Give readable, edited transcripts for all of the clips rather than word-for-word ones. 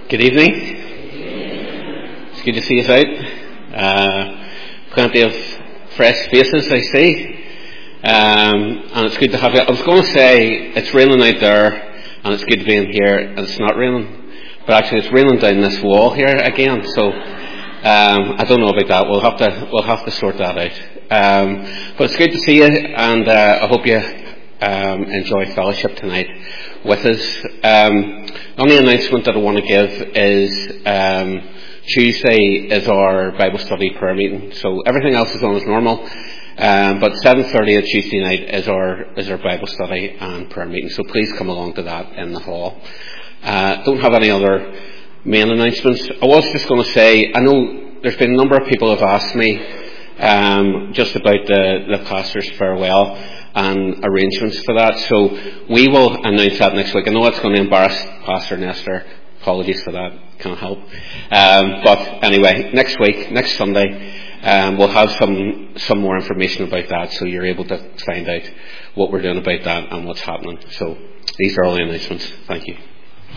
Good evening. It's good to see you out. Plenty of fresh faces I see. And it's good to have you. I was going to say it's raining out there and it's good to be in here and it's not raining. But actually it's raining down this wall here again. So I don't know about that. We'll have to sort that out. But it's good to see you, and I hope you enjoy fellowship tonight with us. The only announcement that I want to give is Tuesday is our Bible study prayer meeting. So everything else is on as normal, but 7:30 on Tuesday night is our Bible study and prayer meeting. So please come along to that in the hall. Don't have any other main announcements. I was just going to say, I know there's been a number of people who have asked me just about the pastor's farewell and arrangements for that. So we will announce that next week. I know it's going to embarrass Pastor Nestor. Apologies for that. Can't help. But anyway, next week, next Sunday, we'll have some more information about that, so you're able to find out what we're doing about that and what's happening. So these are all the announcements. Thank you.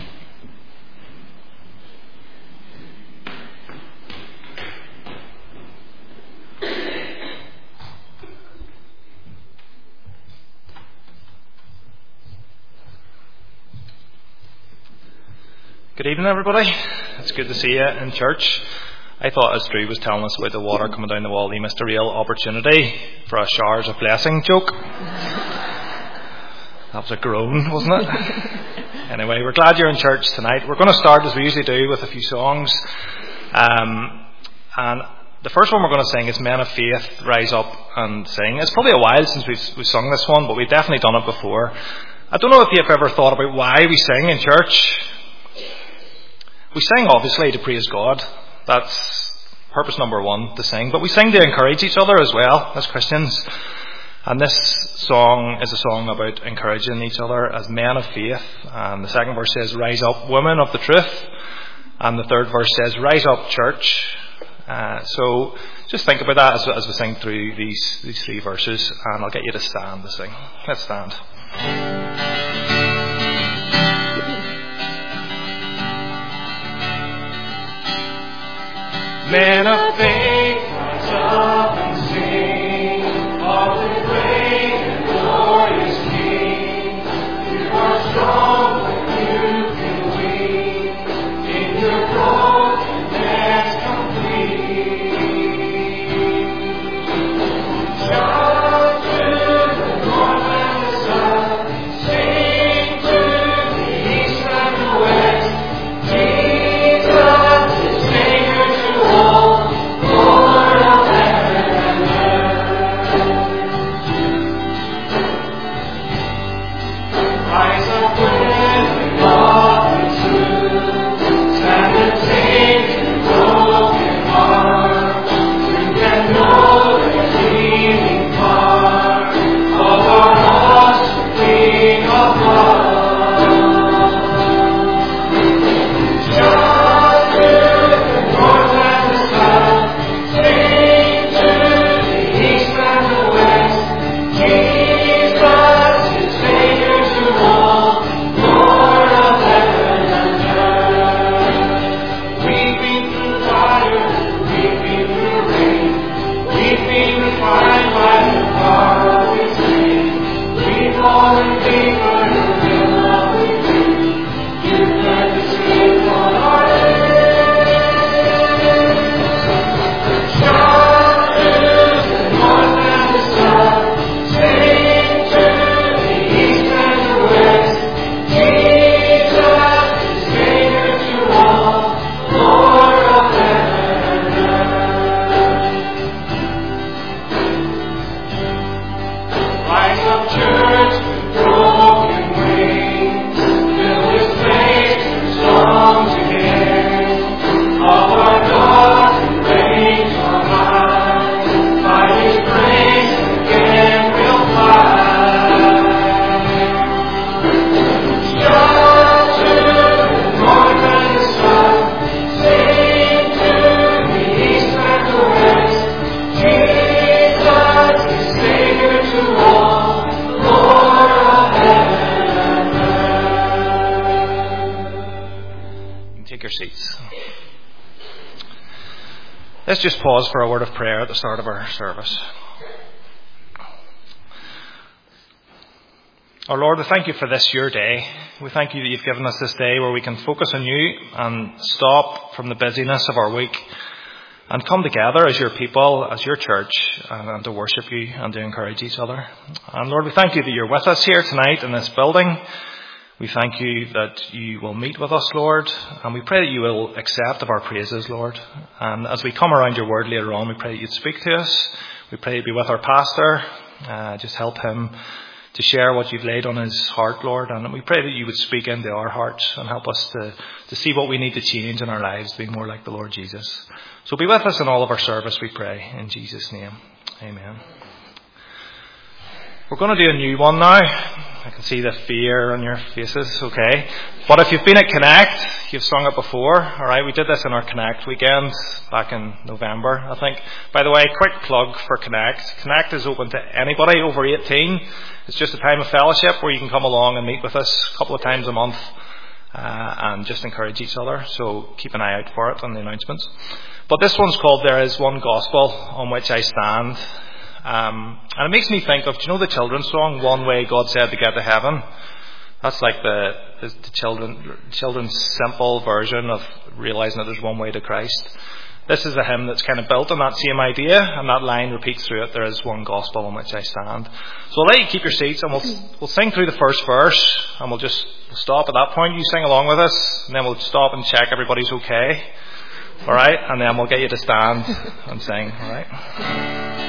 Good evening, everybody. It's good to see you in church. I thought as Drew was telling us about the water coming down the wall, he missed a real opportunity for a showers of blessing joke. That was a groan, wasn't it? Anyway, we're glad you're in church tonight. We're going to start, as we usually do, with a few songs. And the first one we're going to sing is Men of Faith, Rise Up and Sing. It's probably a while since we've sung this one, but we've definitely done it before. I don't know if you've ever thought about why we sing in church. We sing, obviously, to praise God. That's purpose number one, to sing. But we sing to encourage each other as well, as Christians. And this song is a song about encouraging each other as men of faith. And the second verse says, Rise up, women of the truth. And the third verse says, Rise up, church. So just think about that as we sing through these three verses. And I'll get you to stand to sing. Let's stand. Men of faith, rise up and sing, of the great and glorious King. You are strong when you can lead, in your brokenness complete. Shout to the north and the south, sing to the east and the west. Jesus is Savior to all. take your seats. Let's just pause for a word of prayer at the start of our service. Our Lord, we thank you for this, your day. We thank you that you've given us this day where we can focus on you and stop from the busyness of our week and come together as your people, as your church, and to worship you and to encourage each other. And Lord, we thank you that you're with us here tonight in this building. We thank you that you will meet with us, Lord, and we pray that you will accept of our praises, Lord. And as we come around your word later on, we pray that you'd speak to us. We pray you'd be with our pastor. Just help him to share what you've laid on his heart, Lord. And we pray that you would speak into our hearts and help us to see what we need to change in our lives, being more like the Lord Jesus. So be with us in all of our service, we pray. In Jesus' name, amen. We're going to do a new one now. I can see the fear on your faces, okay. But if you've been at Connect, you've sung it before, alright. We did this in our Connect weekend back in November, I think. By the way, quick plug for Connect. Connect is open to anybody over 18. It's just a time of fellowship where you can come along and meet with us a couple of times a month and just encourage each other. So keep an eye out for it on the announcements. But this one's called There Is One Gospel on Which I Stand. And it makes me think of, do you know the children's song, One Way God Said to Get to Heaven? That's like the children's simple version of realizing that there's one way to Christ. This is a hymn that's kind of built on that same idea, and that line repeats through it, there is one gospel on which I stand. So I'll let you keep your seats, and we'll sing through the first verse, and we'll just stop at that point. You sing along with us, and then we'll stop and check everybody's okay. Alright? And then we'll get you to stand and sing. Alright?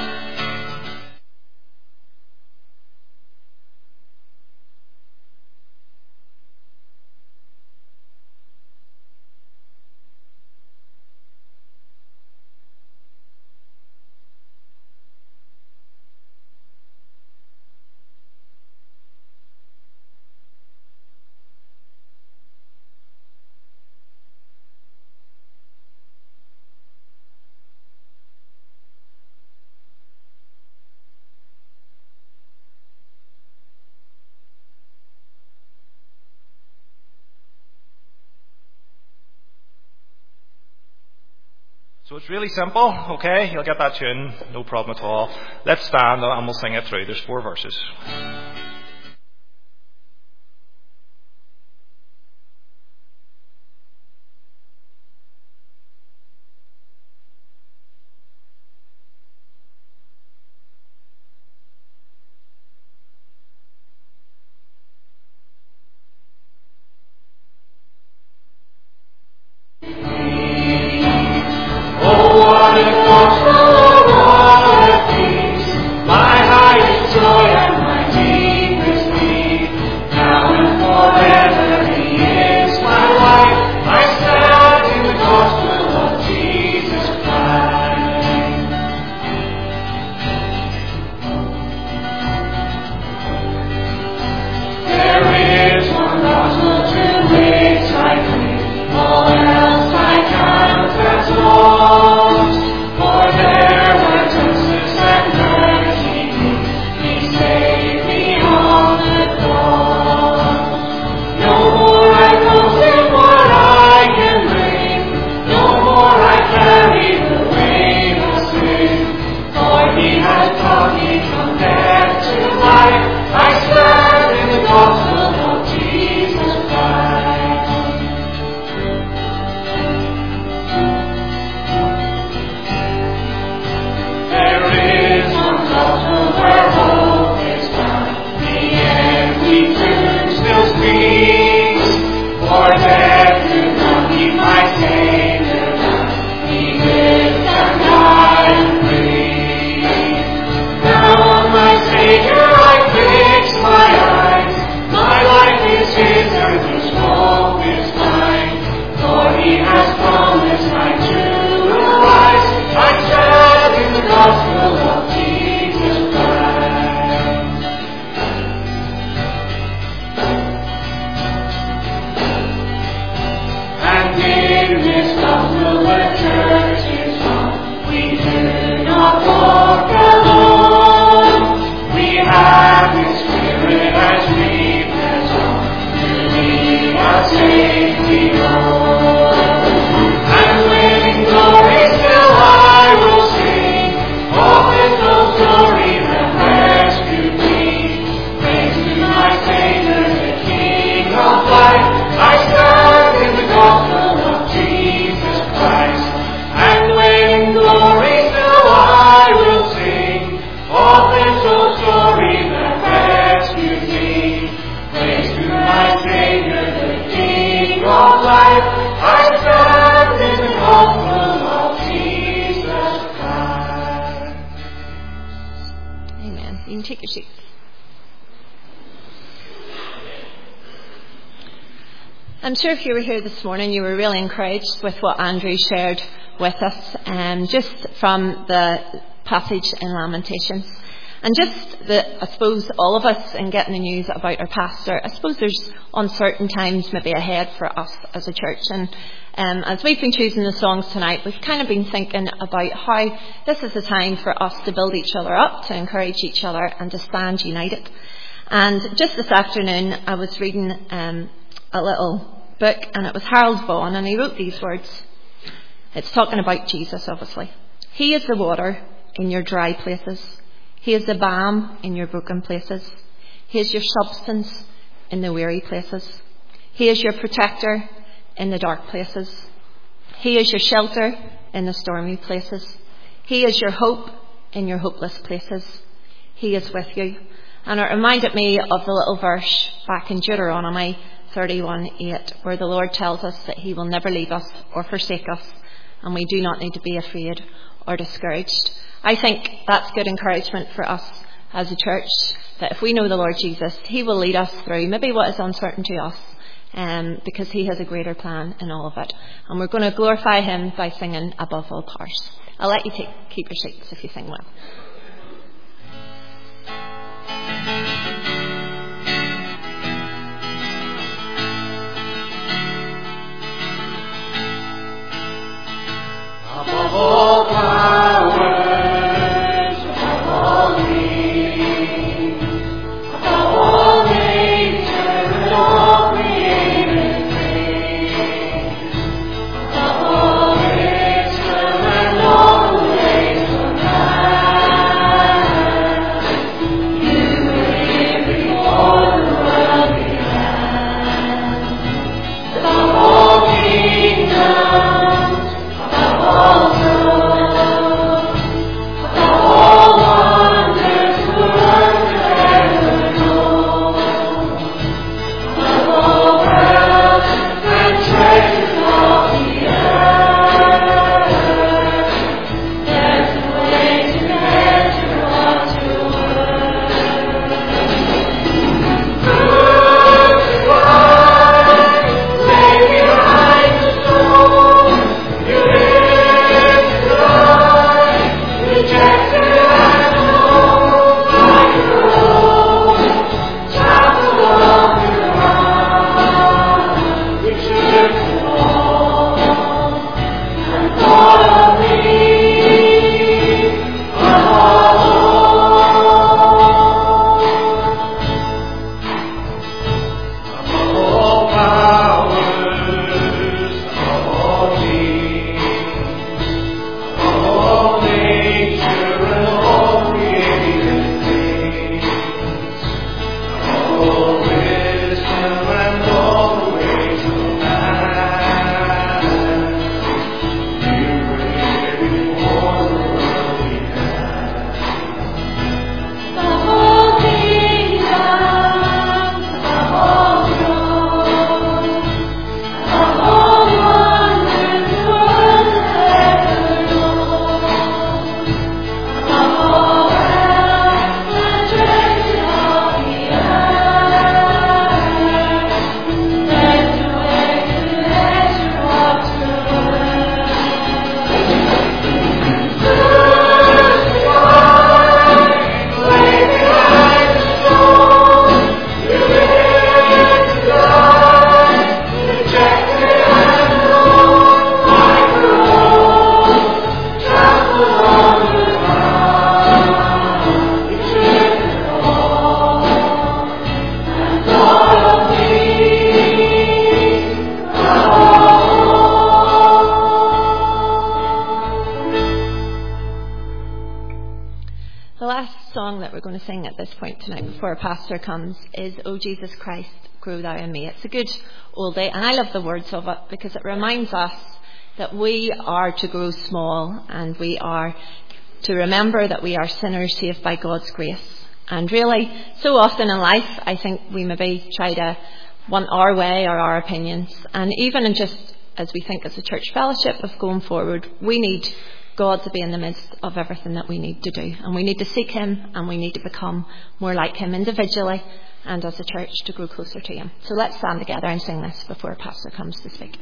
So it's really simple, okay? You'll get that tune, no problem at all. Let's stand and we'll sing it through. There's 4 verses. My highest joy and my take your seats. I'm sure if you were here this morning, you were really encouraged with what Andrew shared with us, just from the passage in Lamentations. And just I suppose all of us in getting the news about our pastor, I suppose there's uncertain times maybe ahead for us as a church. And as we've been choosing the songs tonight, we've kind of been thinking about how this is a time for us to build each other up, to encourage each other and to stand united. And just this afternoon, I was reading a little book, and it was Harold Vaughan, and he wrote these words. It's talking about Jesus, obviously. He is the water in your dry places. He is the balm in your broken places. He is your substance in the weary places. He is your protector in the dark places. He is your shelter in the stormy places. He is your hope in your hopeless places. He is with you. And it reminded me of the little verse back in Deuteronomy 31:8, where the Lord tells us that he will never leave us or forsake us, and we do not need to be afraid or discouraged. I think that's good encouragement for us as a church, that if we know the Lord Jesus, he will lead us through maybe what is uncertain to us, because he has a greater plan in all of it. And we're going to glorify him by singing Above All Powers. I'll let you keep your seats if you sing well. Above all powers, above all beings, above all nature and all created things, above all wisdom and all the ways of man, you live before the world began. Above all kingdoms, all thrones, all wonders the world could ever know, of all wealth and treasures of the earth, there's a way to measure what you're worth. Crucified, lay behind the stone, you sing at this point tonight before our pastor comes is O Jesus Christ, Grow Thou in Me. It's a good oldie, and I love the words of it because it reminds us that we are to grow small, and we are to remember that we are sinners saved by God's grace. And really, so often in life, I think we maybe try to want our way or our opinions, and even in just as we think as a church fellowship of going forward, we need God to be in the midst of everything that we need to do. And we need to seek him, and we need to become more like him individually and as a church to grow closer to him. So let's stand together and sing this before Pastor comes to speak.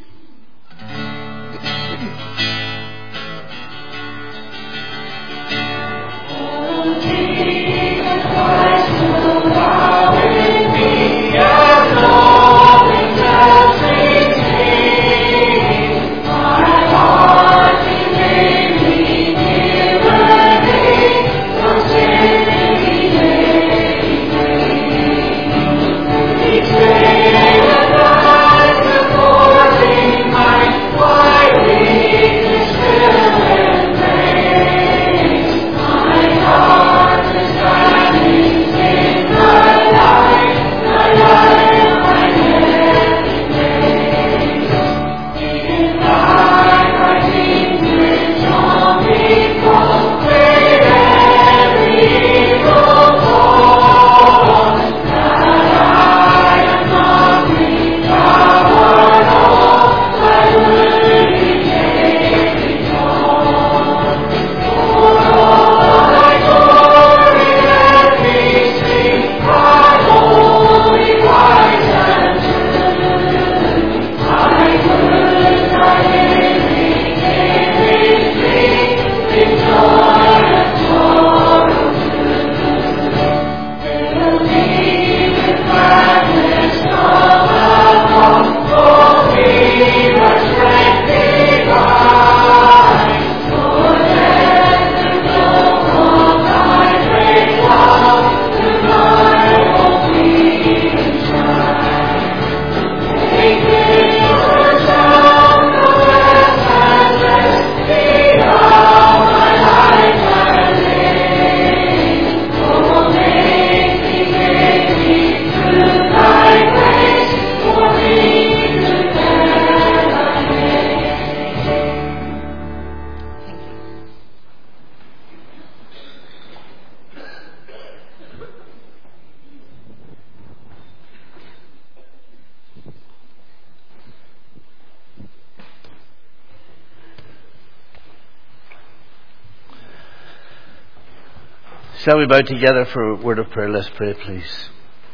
Shall we bow together for a word of prayer? Let's pray, please.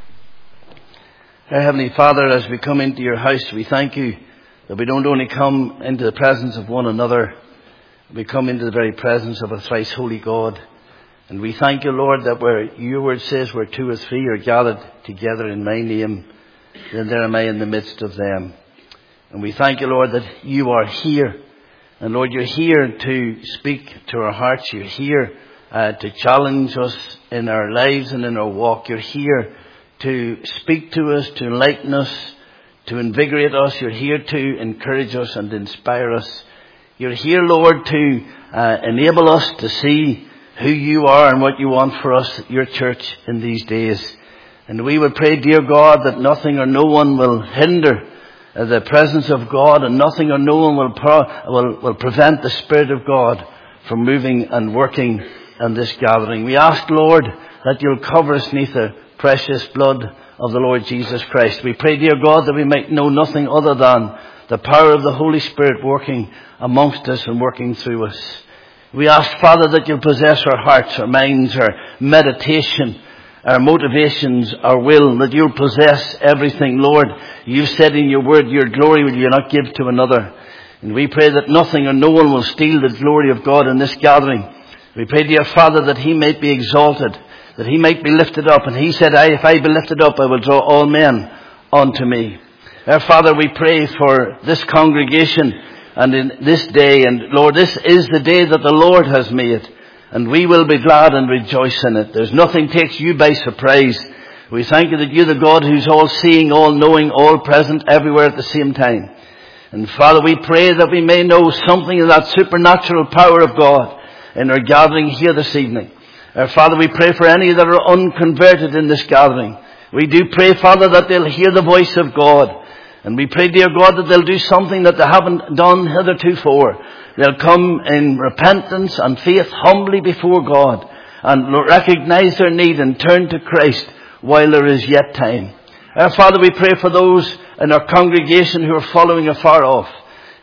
Our Heavenly Father, as we come into your house, we thank you that we don't only come into the presence of one another, we come into the very presence of a thrice holy God. And we thank you, Lord, that where your word says where two or three are gathered together in my name, then there am I in the midst of them. And we thank you, Lord, that you are here. And Lord, you're here to speak to our hearts. You're here to challenge us in our lives and in our walk. You're here to speak to us, to enlighten us, to invigorate us. You're here to encourage us and inspire us. You're here, Lord, to enable us to see who you are and what you want for us, your church, in these days. And we would pray, dear God, that nothing or no one will hinder the presence of God, and nothing or no one will prevent the Spirit of God from moving and working in this gathering. We ask, Lord, that you'll cover us beneath the precious blood of the Lord Jesus Christ. We pray, dear God, that we might know nothing other than the power of the Holy Spirit working amongst us and working through us. We ask, Father, that you'll possess our hearts, our minds, our meditation, our motivations, our will, that you'll possess everything. Lord, you've said in your word, your glory will you not give to another. And we pray that nothing or no one will steal the glory of God in this gathering. We pray, dear Father, that he might be exalted, that he might be lifted up. And he said, if I be lifted up, I will draw all men unto me. Our Father, we pray for this congregation and in this day. And Lord, this is the day that the Lord has made, and we will be glad and rejoice in it. There's nothing takes you by surprise. We thank you that you're the God who's all seeing, all knowing, all present, everywhere at the same time. And Father, we pray that we may know something of that supernatural power of God in our gathering here this evening. Our Father, we pray for any that are unconverted in this gathering. We do pray, Father, that they'll hear the voice of God. And we pray, dear God, that they'll do something that they haven't done heretofore. They'll come in repentance and faith humbly before God and recognize their need and turn to Christ while there is yet time. Our Father, we pray for those in our congregation who are following afar off.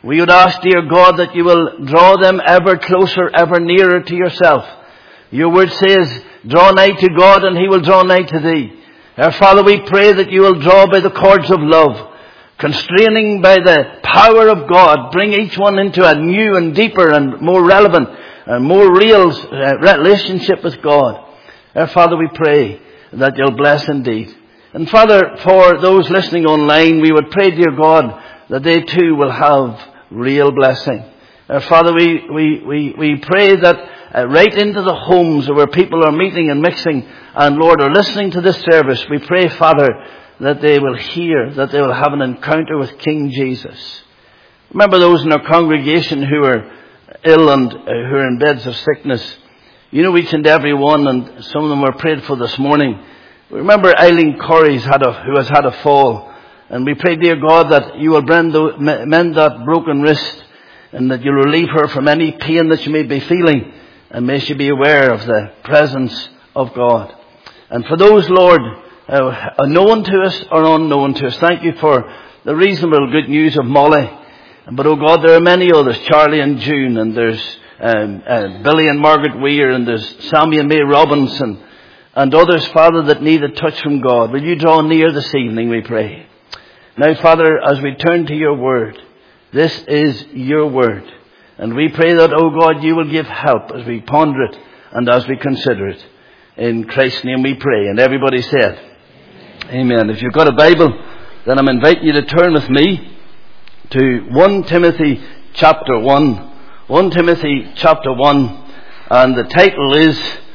We would ask, dear God, that you will draw them ever closer, ever nearer to yourself. Your word says, draw nigh to God and he will draw nigh to thee. Our Father, we pray that you will draw by the cords of love, constraining by the power of God, bring each one into a new and deeper and more relevant and more real relationship with God. Our Father, we pray that you'll bless indeed. And Father, for those listening online, we would pray, dear God, that they too will have real blessing. Our Father, we pray that right into the homes where people are meeting and mixing and, Lord, are listening to this service, we pray, Father, that they will hear, that they will have an encounter with King Jesus. Remember those in our congregation who are ill and who are in beds of sickness. You know each and every one, and some of them were prayed for this morning. Remember Eileen Corrie who has had a fall. And we pray, dear God, that you will mend that broken wrist and that you'll relieve her from any pain that she may be feeling. And may she be aware of the presence of God. And for those, Lord, known to us or unknown to us, thank you for the reasonable good news of Molly. But, oh God, there are many others, Charlie and June, and there's Billy and Margaret Weir, and there's Sammy and May Robinson, and others, Father, that need a touch from God. Will you draw near this evening, we pray. Now, Father, as we turn to your word, this is your word. And we pray that, oh God, you will give help as we ponder it and as we consider it. In Christ's name we pray. And everybody said, Amen. If you've got a Bible, then I'm inviting you to turn with me to 1 Timothy chapter 1. 1 Timothy chapter 1. And the title is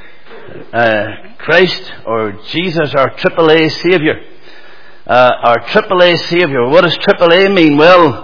Christ or Jesus, our AAA Saviour. Our AAA Saviour. What does AAA mean? Well,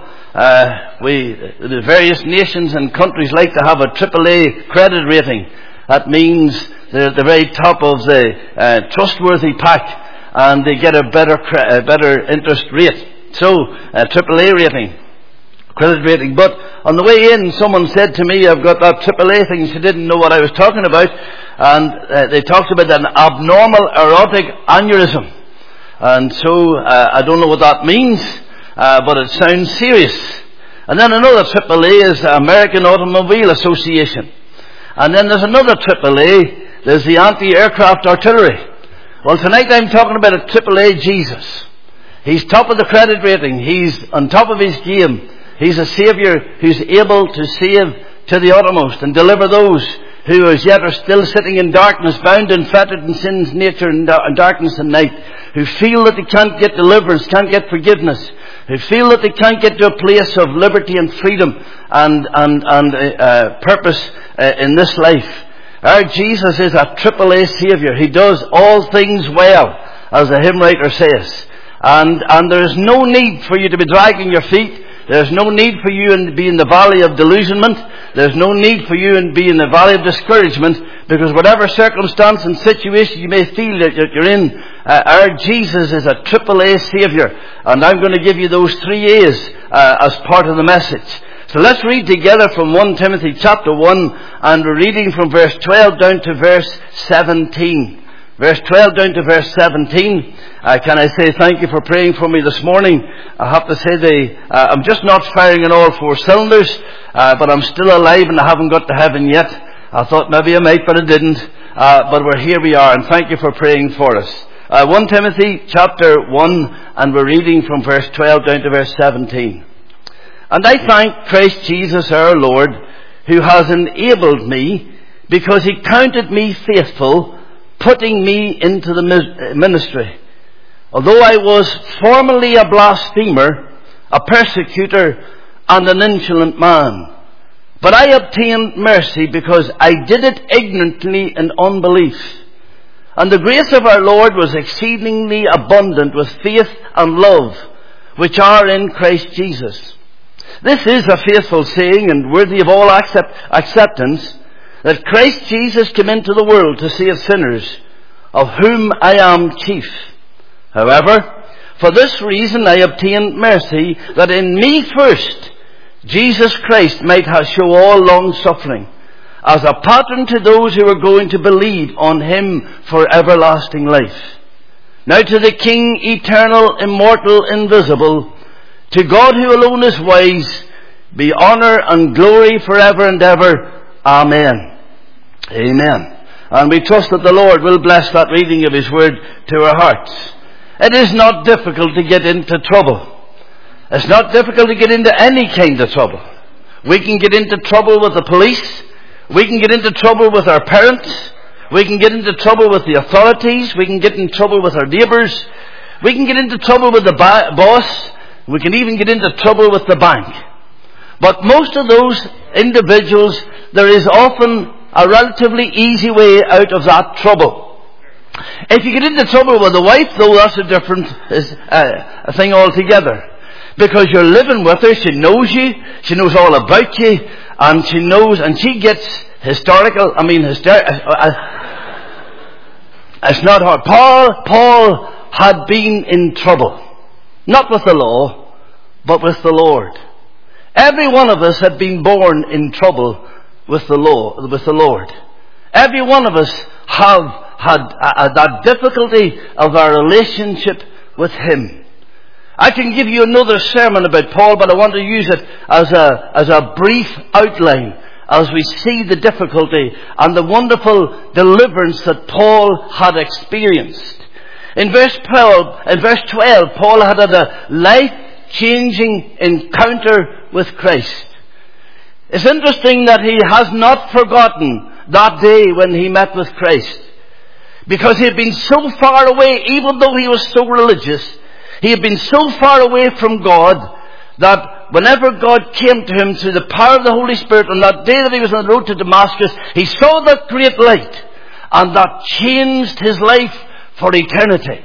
the various nations and countries like to have a AAA credit rating. That means they're at the very top of the trustworthy pack, and they get a better interest rate. So, AAA rating, credit rating. But on the way in, someone said to me, I've got that AAA thing. She didn't know what I was talking about, and they talked about an abnormal aortic aneurysm. And so, I don't know what that means, but it sounds serious. And then another AAA is the American Automobile Association. And then there's another AAA, there's the Anti-Aircraft Artillery. Well, tonight I'm talking about a AAA Jesus. He's top of the credit rating. He's on top of his game. He's a Saviour who's able to save to the uttermost and deliver those who as yet are still sitting in darkness, bound and fettered in sin's nature and darkness and night, who feel that they can't get deliverance, can't get forgiveness, who feel that they can't get to a place of liberty and freedom and purpose in this life. Our Jesus is a AAA Saviour. He does all things well, as the hymn writer says. And there is no need for you to be dragging your feet. There's no need for you to be in the valley of delusionment. There's no need for you to be in the valley of discouragement, because whatever circumstance and situation you may feel that you're in, our Jesus is a AAA Saviour. And I'm going to give you those 3 A's as part of the message. So let's read together from 1 Timothy chapter 1, and we're reading from verse 12 down to verse 17. Verse 12 down to verse 17. Can I say thank you for praying for me this morning? I have to say I'm just not firing on all 4 cylinders, but I'm still alive and I haven't got to heaven yet. I thought maybe I might, but I didn't. But here we are, and thank you for praying for us. 1 Timothy chapter 1, and we're reading from verse 12 down to verse 17. And I thank Christ Jesus our Lord, who has enabled me, because he counted me faithful, putting me into the ministry. Although I was formerly a blasphemer, a persecutor, and an insolent man. But I obtained mercy because I did it ignorantly in unbelief. And the grace of our Lord was exceedingly abundant with faith and love, which are in Christ Jesus. This is a faithful saying and worthy of all acceptance, that Christ Jesus came into the world to save sinners, of whom I am chief. However, for this reason I obtained mercy, that in me first Jesus Christ might show all long suffering, as a pattern to those who are going to believe on him for everlasting life. Now to the King, eternal, immortal, invisible, to God who alone is wise, be honour and glory forever and ever. Amen. Amen. And we trust that the Lord will bless that reading of His Word to our hearts. It is not difficult to get into trouble. It's not difficult to get into any kind of trouble. We can get into trouble with the police. We can get into trouble with our parents. We can get into trouble with the authorities. We can get in trouble with our neighbours. We can get into trouble with the boss. We can even get into trouble with the bank. But most of those individuals, there is often a relatively easy way out of that trouble. If you get into trouble with a wife, though, that's a different a thing altogether. Because you're living with her, she knows you, she knows all about you, and she knows, and she gets hysterical. It's not hard. Paul had been in trouble. Not with the law, but with the Lord. Every one of us had been born in trouble with the Lord. Every one of us have had that difficulty of our relationship with Him. I can give you another sermon about Paul, but I want to use it as a brief outline as we see the difficulty and the wonderful deliverance that Paul had experienced. In verse 12, Paul had a life-changing encounter with Christ. It's interesting that he has not forgotten that day when he met with Christ. Because he had been so far away, even though he was so religious, he had been so far away from God that whenever God came to him through the power of the Holy Spirit on that day that he was on the road to Damascus, he saw that great light, and that changed his life for eternity.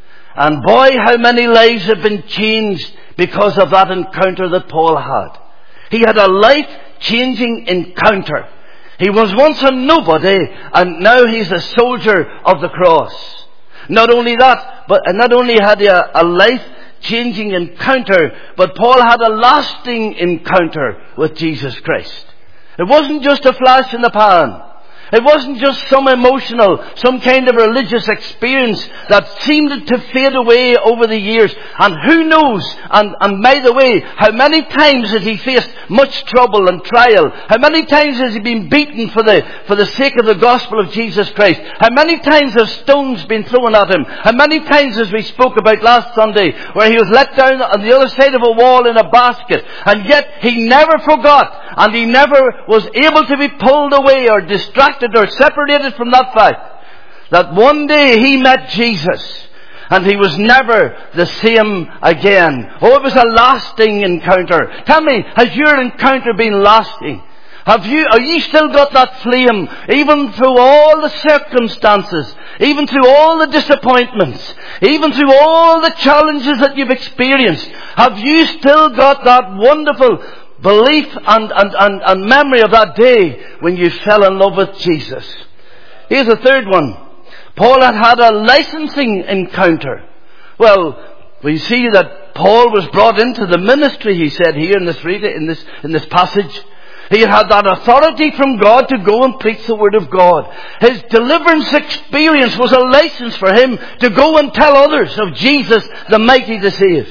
And boy, how many lives have been changed because of that encounter that Paul had. He had a life-changing encounter. He was once a nobody, and now he's a soldier of the cross. Not only that, but not only had he a life-changing encounter, but Paul had a lasting encounter with Jesus Christ. It wasn't just a flash in the pan. It wasn't just some emotional, some kind of religious experience that seemed to fade away over the years. And who knows, and by the way, how many times has he faced much trouble and trial? How many times has he been beaten for the sake of the gospel of Jesus Christ? How many times have stones been thrown at him? How many times, as we spoke about last Sunday, where he was let down on the other side of a wall in a basket, and yet he never forgot, and he never was able to be pulled away or distracted or separated from that fact that one day he met Jesus and he was never the same again. Oh, it was a lasting encounter. Tell me, has your encounter been lasting? Are you still got that flame, even through all the circumstances, even through all the disappointments, even through all the challenges that you've experienced? Have you still got that wonderful belief and memory of that day when you fell in love with Jesus? Here's a third one. Paul had a licensing encounter. Well, we see that Paul was brought into the ministry, he said here in this passage. He had that authority from God to go and preach the Word of God. His deliverance experience was a license for him to go and tell others of Jesus, the mighty to save.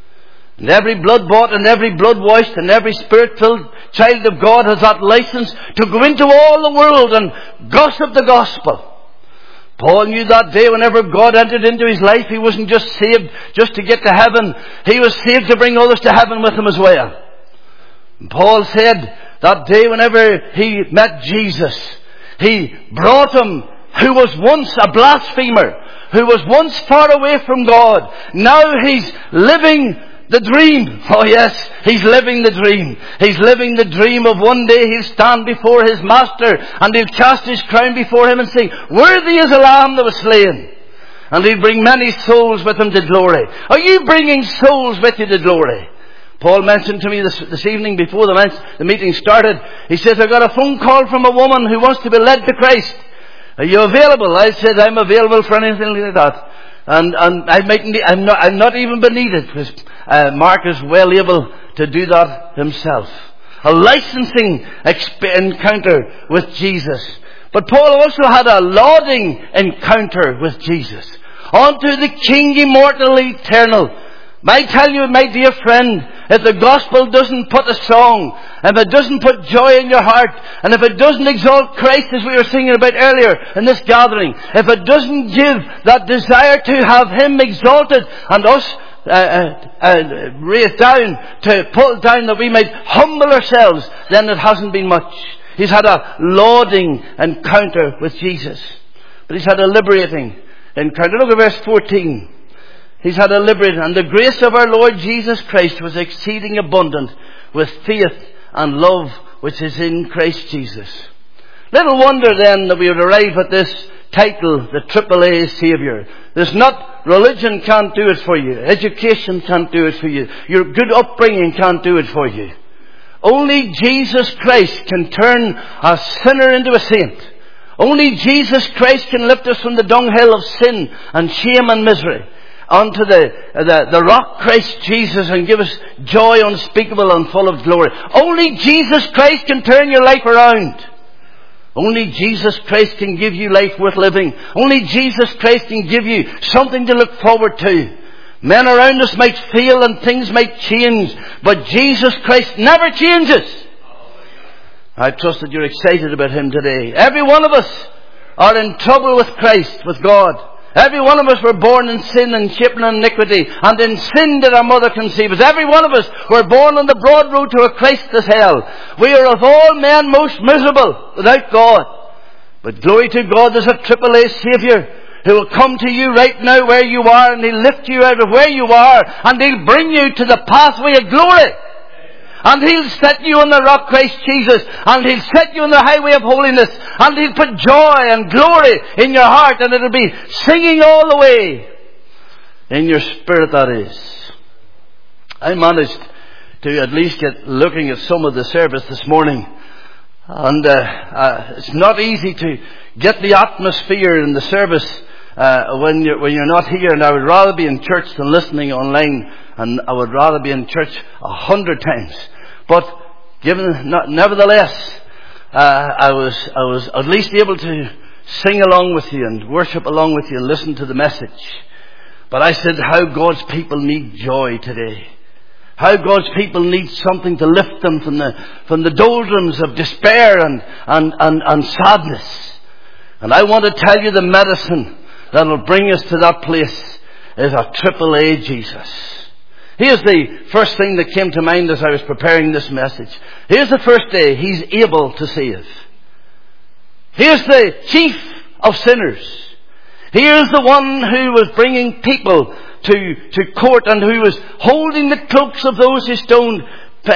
And every blood-bought and every blood-washed and every Spirit-filled child of God has that license to go into all the world and gossip the gospel. Paul knew that day whenever God entered into his life, he wasn't just saved just to get to heaven. He was saved to bring others to heaven with him as well. And Paul said that day whenever he met Jesus, he brought him who was once a blasphemer, who was once far away from God. Now he's living the dream. Oh yes, he's living the dream. He's living the dream of one day he'll stand before his master and he'll cast his crown before him and say, "Worthy is the Lamb that was slain." And he'll bring many souls with him to glory. Are you bringing souls with you to glory? Paul mentioned to me this evening before the meeting started, he says, "I got a phone call from a woman who wants to be led to Christ. Are you available?" I said, "I'm available for anything like that." And I'm not even beneath it, because Mark is well able to do that himself. A licensing encounter with Jesus. But Paul also had a lauding encounter with Jesus. Unto the King immortal, eternal, I tell you, my dear friend, if the gospel doesn't put a song, if it doesn't put joy in your heart, and if it doesn't exalt Christ as we were singing about earlier in this gathering, if it doesn't give that desire to have Him exalted and us raised down, to pull down that we might humble ourselves, then it hasn't been much. He's had a lauding encounter with Jesus. But he's had a liberating encounter. Look at verse 14. He's had a liberating. And the grace of our Lord Jesus Christ was exceeding abundant with faith and love which is in Christ Jesus. Little wonder then that we would arrive at this title, the AAA Saviour. There's not, religion can't do it for you. Education can't do it for you. Your good upbringing can't do it for you. Only Jesus Christ can turn a sinner into a saint. Only Jesus Christ can lift us from the dunghill of sin and shame and misery onto the rock Christ Jesus and give us joy unspeakable and full of glory. Only Jesus Christ can turn your life around. Only Jesus Christ can give you life worth living. Only Jesus Christ can give you something to look forward to. Men around us might fail and things might change, but Jesus Christ never changes. I trust that you're excited about Him today. Every one of us are in trouble with Christ, with God. Every one of us were born in sin and shapen in iniquity, and in sin did our mother conceive us. Every one of us were born on the broad road to a Christless hell. We are of all men most miserable without God. But glory to God, there's a AAA Saviour who will come to you right now where you are, and He'll lift you out of where you are, and He'll bring you to the pathway of glory. And He'll set you on the rock Christ Jesus, and He'll set you on the highway of holiness, and He'll put joy and glory in your heart, and it'll be singing all the way in your spirit, that is. I managed to at least get looking at some of the service this morning, and it's not easy to get the atmosphere in the service when you're not here, and I would rather be in church than listening online, and I would rather be in church 100 times. But nevertheless, I was at least able to sing along with you and worship along with you and listen to the message. But I said how God's people need joy today. How God's people need something to lift them from the doldrums of despair and sadness. And I want to tell you the medicine that will bring us to that place is a AAA Jesus. Here's the first thing that came to mind as I was preparing this message. Here's the first day. He's able to save. Here's the chief of sinners. Here's the one who was bringing people to court and who was holding the cloaks of those who stoned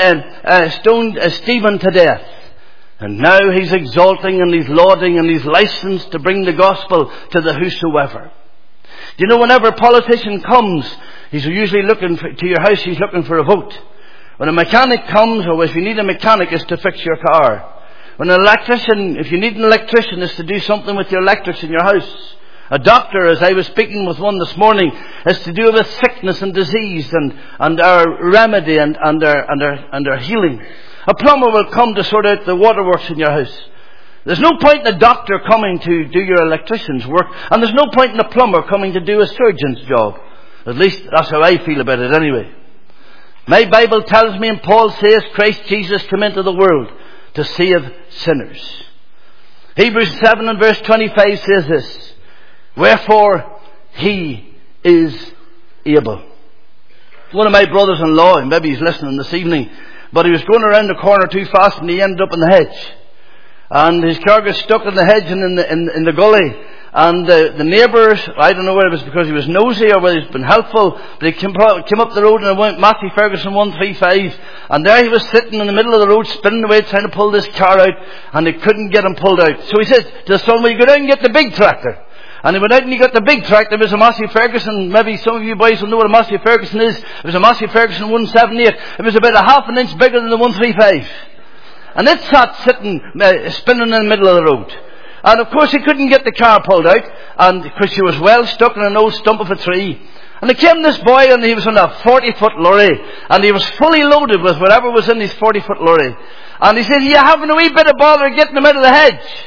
Stephen to death. And now He's exalting and He's lauding and He's licensed to bring the gospel to the whosoever. Do you know, whenever a politician comes, he's usually looking to your house, he's looking for a vote. When a mechanic comes, or if you need a mechanic, it's to fix your car. When an electrician, if you need an electrician, it's to do something with your electrics in your house. A doctor, as I was speaking with one this morning, is to do with sickness and disease and our remedy and our healing. A plumber will come to sort out the waterworks in your house. There's no point in a doctor coming to do your electrician's work, and there's no point in a plumber coming to do a surgeon's job. At least that's how I feel about it anyway. My Bible tells me, and Paul says, Christ Jesus came into the world to save sinners. Hebrews 7 and verse 25 says this: wherefore He is able. One of my brothers-in-law, and maybe he's listening this evening, but he was going around the corner too fast and he ended up in the hedge. And his car got stuck in the hedge and in the gully. And the neighbours, I don't know whether it was because he was nosy or whether he's been helpful, but he came up the road and it went Matthew Ferguson 135. And there he was sitting in the middle of the road spinning away trying to pull this car out, and they couldn't get him pulled out. So he said to the son, will you go down and get the big tractor? And he went out and he got the big tractor. It was a Massey Ferguson. Maybe some of you boys will know what a Massey Ferguson is. It was a Massey Ferguson 178. It was about a half an inch bigger than the 135. And it sat sitting, spinning in the middle of the road. And of course he couldn't get the car pulled out, and because she was well stuck in an old stump of a tree. And there came this boy, and he was on a 40-foot lorry, and he was fully loaded with whatever was in his 40-foot lorry. And he said, you having a wee bit of bother getting him out of the hedge?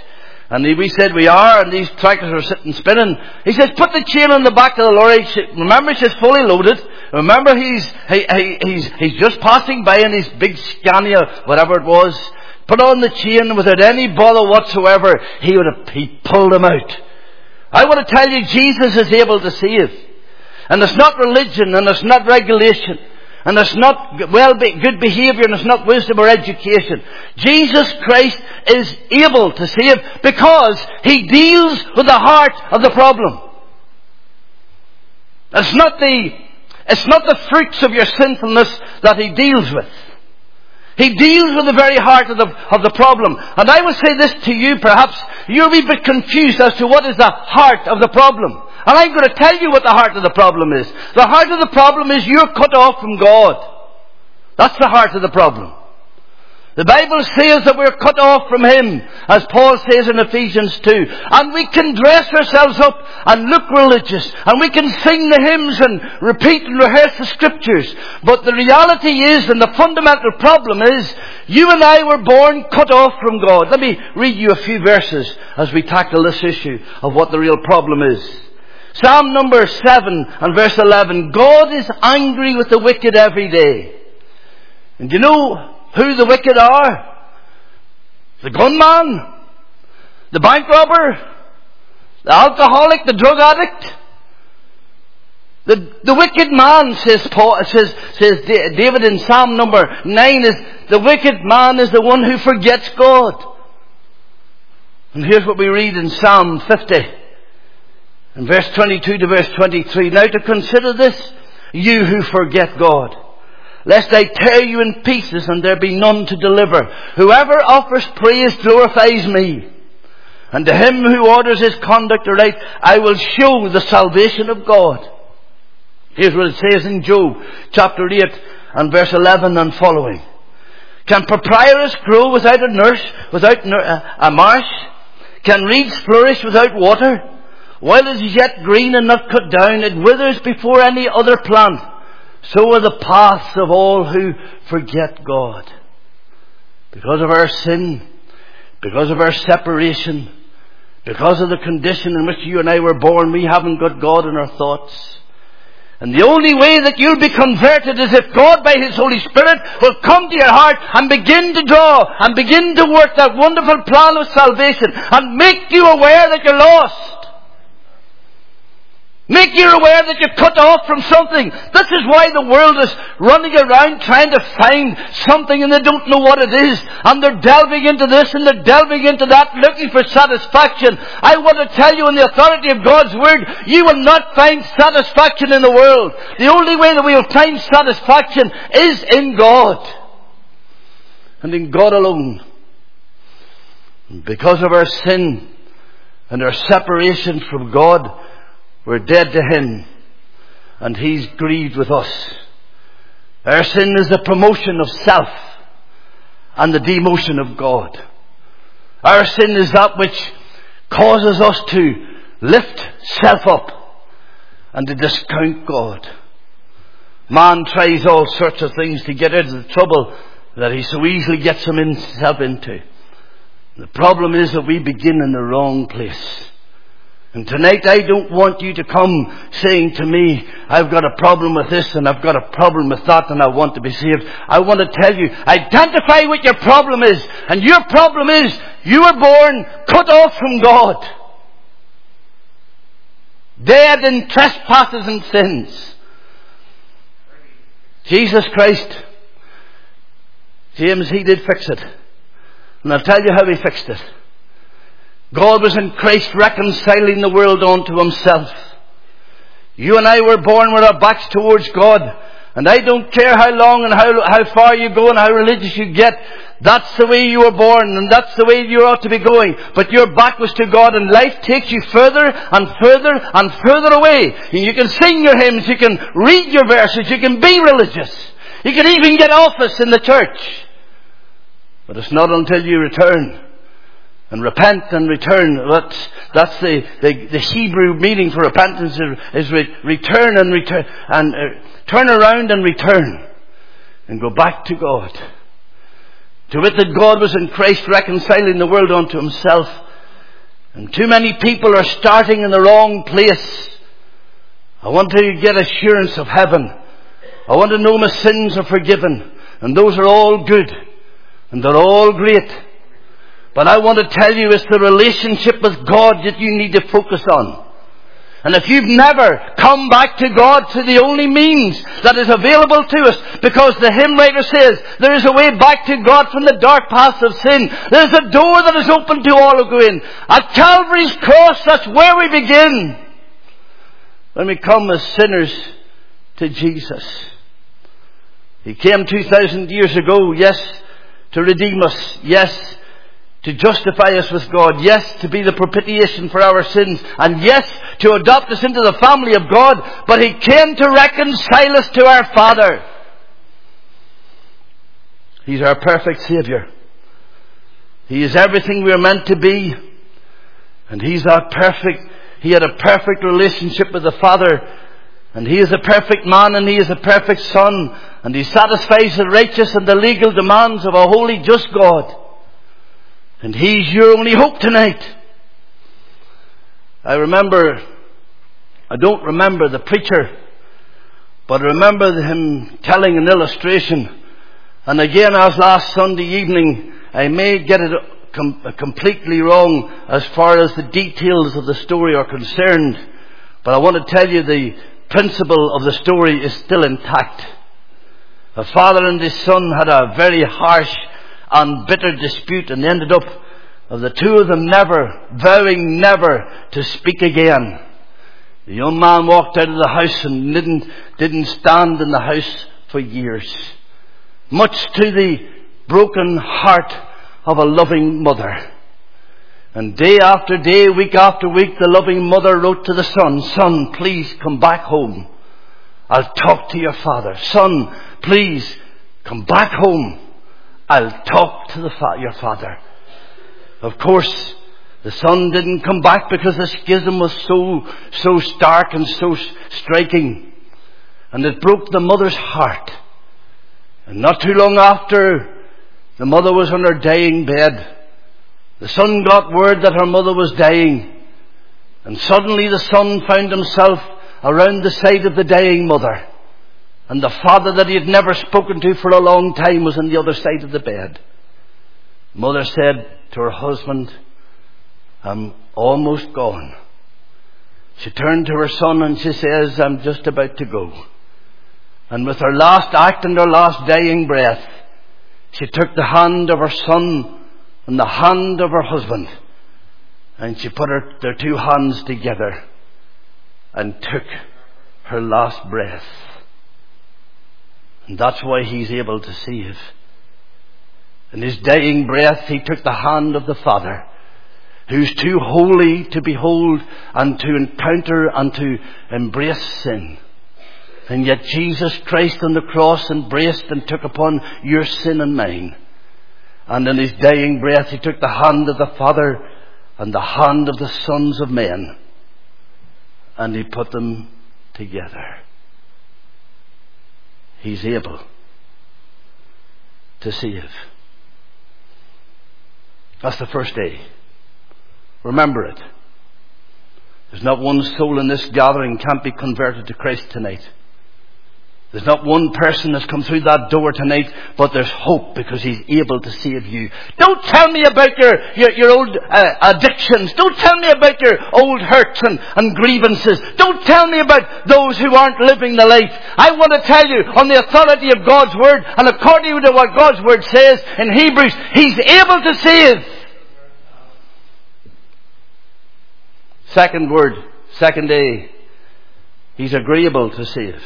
And we said we are, and these tractors are sitting spinning. He says, put the chain on the back of the lorry. Remember, she's fully loaded. Remember, he's just passing by in his big Scania, whatever it was. Put on the chain without any bother whatsoever. He pulled him out. I want to tell you, Jesus is able to save. And it's not religion, and it's not regulation. And it's not good behaviour, and it's not wisdom or education. Jesus Christ is able to save because He deals with the heart of the problem. It's not the fruits of your sinfulness that He deals with. He deals with the very heart of the problem. And I will say this to you, perhaps you're a wee bit confused as to what is the heart of the problem. And I'm going to tell you what the heart of the problem is. The heart of the problem is you're cut off from God. That's the heart of the problem. The Bible says that we're cut off from Him, as Paul says in Ephesians 2. And we can dress ourselves up and look religious, and we can sing the hymns and repeat and rehearse the scriptures. But the reality is, and the fundamental problem is, you and I were born cut off from God. Let me read you a few verses as we tackle this issue of what the real problem is. Psalm number 7 and verse 11. God is angry with the wicked every day. And do you know who the wicked are? The gunman, the bank robber, the alcoholic, the drug addict. The wicked man, says David in Psalm number 9, is the wicked man is the one who forgets God. And here's what we read in Psalm 50. In verse 22 to verse 23. Now to consider this, you who forget God, lest I tear you in pieces and there be none to deliver. Whoever offers praise glorifies me. And to him who orders his conduct aright, I will show the salvation of God. Here's what it says in Job chapter 8 and verse 11 and following. Can papyrus grow without a nurse, without a marsh? Can reeds flourish without water? While it is yet green and not cut down, it withers before any other plant. So are the paths of all who forget God. Because of our sin, because of our separation, because of the condition in which you and I were born, we haven't got God in our thoughts. And the only way that you'll be converted is if God by His Holy Spirit will come to your heart and begin to draw and begin to work that wonderful plan of salvation and make you aware that you're lost. Make you aware that you're cut off from something. This is why the world is running around trying to find something and they don't know what it is. And they're delving into this and they're delving into that, looking for satisfaction. I want to tell you in the authority of God's Word, you will not find satisfaction in the world. The only way that we will find satisfaction is in God. And in God alone. And because of our sin and our separation from God, we're dead to Him, and He's grieved with us. Our sin is the promotion of self and the demotion of God. Our sin is that which causes us to lift self up and to discount God. Man tries all sorts of things to get out of the trouble that he so easily gets himself into. The problem is that we begin in the wrong place. And tonight I don't want you to come saying to me, I've got a problem with this and I've got a problem with that and I want to be saved. I want to tell you, identify what your problem is. And your problem is, you were born cut off from God. Dead in trespasses and sins. Jesus Christ, James, He did fix it. And I'll tell you how He fixed it. God was in Christ reconciling the world unto Himself. You and I were born with our backs towards God. And I don't care how long and how far you go and how religious you get. That's the way you were born and that's the way you ought to be going. But your back was to God and life takes you further and further and further away. And you can sing your hymns, you can read your verses, you can be religious. You can even get office in the church. But it's not until you return. And repent and return. That's the Hebrew meaning for repentance is return and return and turn around and return and go back to God. To wit that God was in Christ reconciling the world unto Himself, And too many people are starting in the wrong place. I want to get assurance of heaven. I want to know my sins are forgiven. And those are all good. And they're all great. But I want to tell you it's the relationship with God that you need to focus on. And if you've never come back to God through the only means that is available to us, because the hymn writer says there is a way back to God from the dark paths of sin. There's a door that is open to all who go in. At Calvary's cross, that's where we begin. When we come as sinners to Jesus. He came 2,000 years ago, yes, to redeem us, yes, to justify us with God, yes, to be the propitiation for our sins, and yes, to adopt us into the family of God, but He came to reconcile us to our Father. He's our perfect Saviour. He is everything we are meant to be, and He had a perfect relationship with the Father, and He is a perfect man, and He is a perfect Son, and He satisfies the righteous and the legal demands of a holy, just God. And He's your only hope tonight. I don't remember the preacher, but I remember him telling an illustration. And again, as last Sunday evening, I may get it completely wrong as far as the details of the story are concerned. But I want to tell you the principle of the story is still intact. A father and his son had a very harsh and bitter dispute, and ended up of the two of them vowing never to speak again. The young man walked out of the house and didn't stand in the house for years, much to the broken heart of a loving mother. And day after day, week after week, the loving mother wrote to the son, "Son, please come back home. I'll talk to your father. Son, please come back home. I'll talk to your father." Of course, the son didn't come back because the schism was so stark and so striking. And it broke the mother's heart. And not too long after the mother was on her dying bed, the son got word that her mother was dying. And suddenly the son found himself around the side of the dying mother. And the father that he had never spoken to for a long time was on the other side of the bed. Mother said to her husband, "I'm almost gone." She turned to her son and she says, "I'm just about to go." And with her last act and her last dying breath, she took the hand of her son and the hand of her husband, and she put their two hands together and took her last breath. And that's why He's able to save. In His dying breath, He took the hand of the Father, who's too holy to behold and to encounter and to embrace sin. And yet Jesus Christ on the cross embraced and took upon your sin and mine. And in His dying breath, He took the hand of the Father and the hand of the sons of men, and He put them together. He's able to save. That's the first day. Remember it. There's not one soul in this gathering can't be converted to Christ tonight. There's not one person that's come through that door tonight, but there's hope because He's able to save you. Don't tell me about your old addictions. Don't tell me about your old hurts and grievances. Don't tell me about those who aren't living the life. I want to tell you, on the authority of God's Word, and according to what God's Word says in Hebrews, He's able to save. Second day, He's agreeable to save.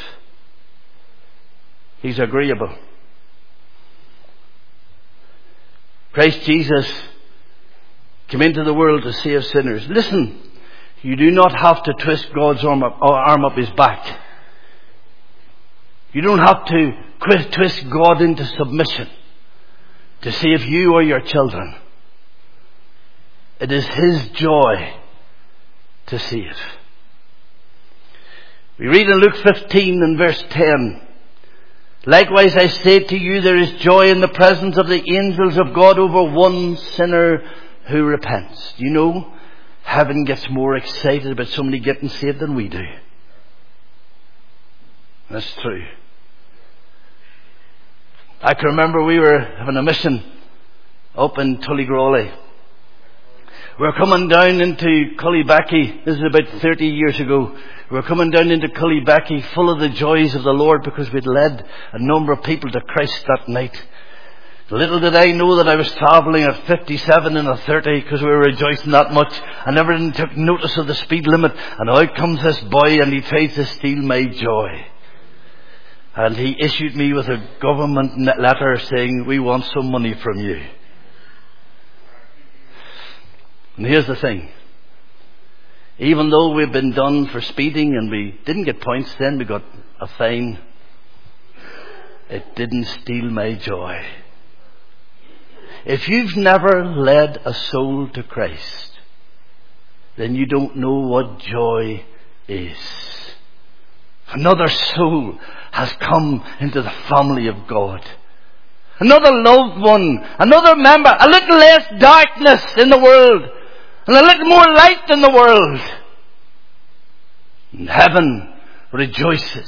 He's agreeable. Christ Jesus came into the world to save sinners. Listen, you do not have to twist God's arm up His back. You don't have to twist God into submission to save you or your children. It is His joy to save. We read in Luke 15 and verse 10, "Likewise I say to you, there is joy in the presence of the angels of God over one sinner who repents." You know, heaven gets more excited about somebody getting saved than we do. That's true. I can remember we were having a mission up in Tullygrawley. We were coming down into Cullybackey. This is about 30 years ago. We were coming down into Cullybackey full of the joys of the Lord because we'd led a number of people to Christ that night. Little did I know that I was travelling at 57 and a 30 because we were rejoicing that much. I never even took notice of the speed limit. And out comes this boy and he tries to steal my joy. And he issued me with a government letter saying, we want some money from you. And here's the thing. Even though we've been done for speeding and we didn't get points then, we got a fine, it didn't steal my joy. If you've never led a soul to Christ, then you don't know what joy is. Another soul has come into the family of God. Another loved one, another member, a little less darkness in the world, and a little more light in the world. And heaven rejoices.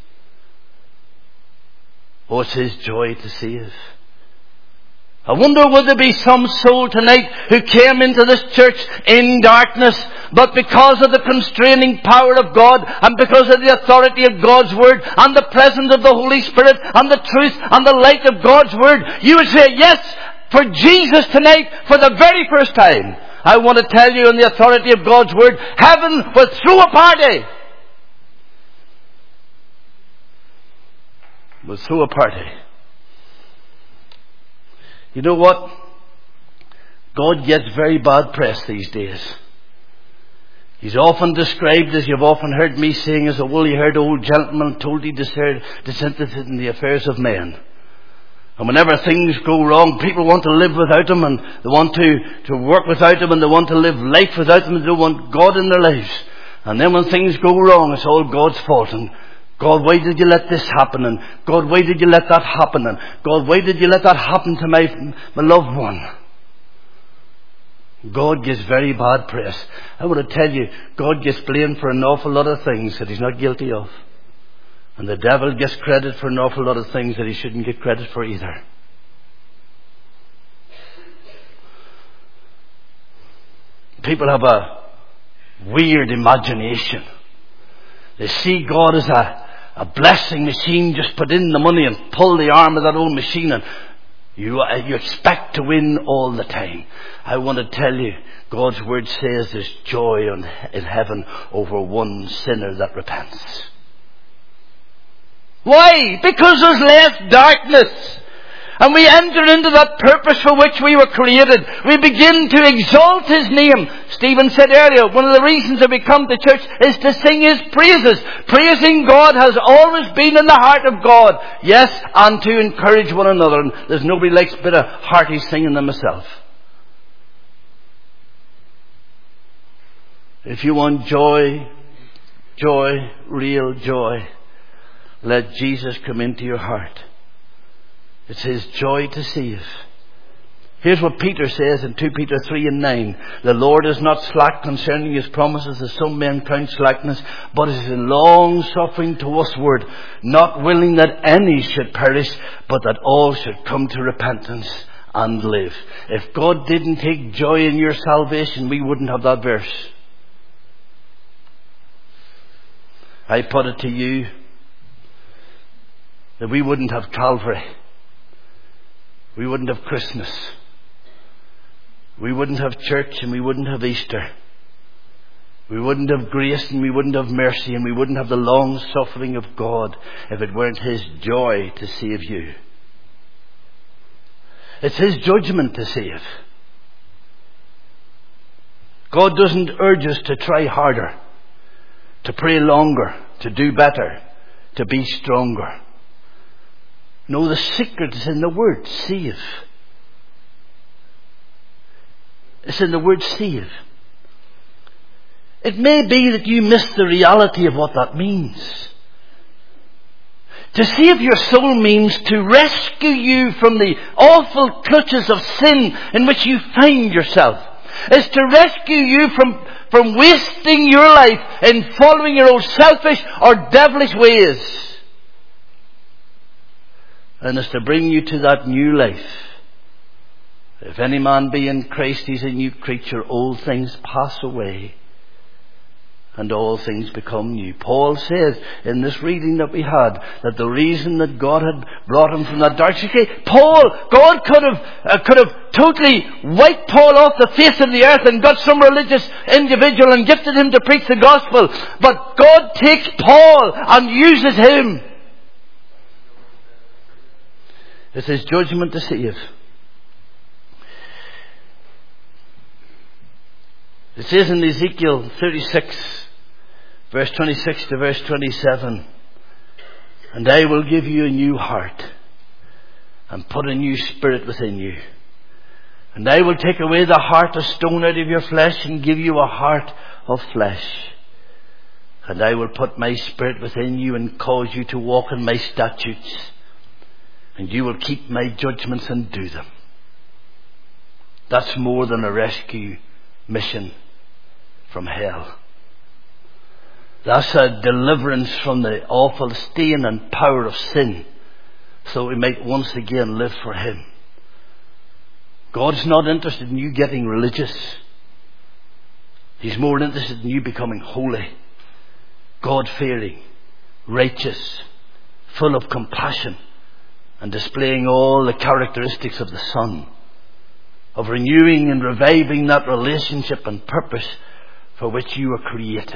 Oh, it's His joy to save. I wonder, would there be some soul tonight who came into this church in darkness, but because of the constraining power of God, and because of the authority of God's Word, and the presence of the Holy Spirit, and the truth, and the light of God's Word, you would say, yes, for Jesus tonight, for the very first time. I want to tell you in the authority of God's Word, heaven will throw a party. Will throw a party. You know what? God gets very bad press these days. He's often described, as you've often heard me saying, as a woolly-haired old gentleman totally disinterested in the affairs of men. And whenever things go wrong, people want to live without Him, and they want to work without Him, and they want to live life without Him, and they don't want God in their lives. And then when things go wrong, it's all God's fault. And God, why did you let this happen? And God, why did you let that happen? And God, why did you let that happen to my loved one? God gets very bad press. I want to tell you, God gets blamed for an awful lot of things that He's not guilty of. And the devil gets credit for an awful lot of things that he shouldn't get credit for either. People have a weird imagination. They see God as a blessing machine. Just put in the money and pull the arm of that old machine, and you expect to win all the time. I want to tell you, God's Word says there's joy in heaven over one sinner that repents. Why? Because there's less darkness. And we enter into that purpose for which we were created. We begin to exalt His name. Stephen said earlier, one of the reasons that we come to church is to sing His praises. Praising God has always been in the heart of God. Yes, and to encourage one another. And there's nobody likes a bit of hearty singing than myself. If you want joy, real joy, let Jesus come into your heart. It's His joy to save. Here's what Peter says in 2 Peter 3:9. The Lord is not slack concerning His promises, as some men count slackness, but is in long suffering to usward, not willing that any should perish, but that all should come to repentance and live. If God didn't take joy in your salvation, we wouldn't have that verse. I put it to you that we wouldn't have Calvary. We wouldn't have Christmas. We wouldn't have church, and we wouldn't have Easter. We wouldn't have grace, and we wouldn't have mercy, and we wouldn't have the long suffering of God if it weren't His joy to save you. It's His judgment to save. God doesn't urge us to try harder, to pray longer, to do better, to be stronger. No, the secret is in the word save. It's in the word save. It may be that you miss the reality of what that means. To save your soul means to rescue you from the awful clutches of sin in which you find yourself. is to rescue you from wasting your life in following your own selfish or devilish ways. And is to bring you to that new life. If any man be in Christ, he's a new creature. Old things pass away, and all things become new. Paul says in this reading that we had that the reason that God had brought him from that dark city, God could have totally wiped Paul off the face of the earth and got some religious individual and gifted him to preach the gospel. But God takes Paul and uses him. It's his judgment to save. It says in Ezekiel 36, verse 26 to verse 27, and I will give you a new heart and put a new spirit within you. And I will take away the heart of stone out of your flesh and give you a heart of flesh. And I will put my spirit within you and cause you to walk in my statutes. And you will keep my judgments and do them. That's more than a rescue mission from hell. That's a deliverance from the awful stain and power of sin, so we might once again live for him. God's not interested in you getting religious. He's more interested in you becoming holy, God-fearing, righteous, full of compassion, and displaying all the characteristics of the Son, of renewing and reviving that relationship and purpose for which you were created.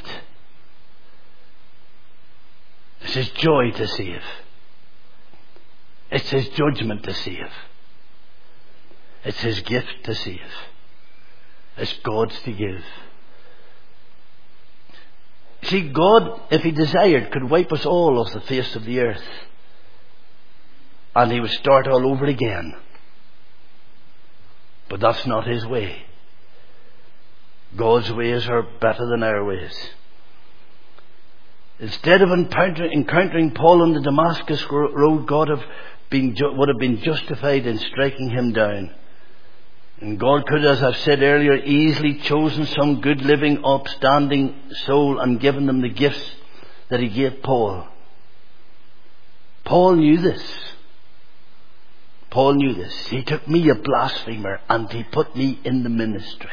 It's his joy to save. It's his judgment to save. It's his gift to save. It's God's to give. See, God, if he desired, could wipe us all off the face of the earth, and he would start all over again. But that's not his way. God's ways are better than our ways. Instead of encountering Paul on the Damascus road, God would have been justified in striking him down. And God could, as I've said earlier, easily chosen some good living, upstanding soul and given them the gifts that he gave Paul. Paul knew this. Paul knew this. He took me, a blasphemer, and he put me in the ministry.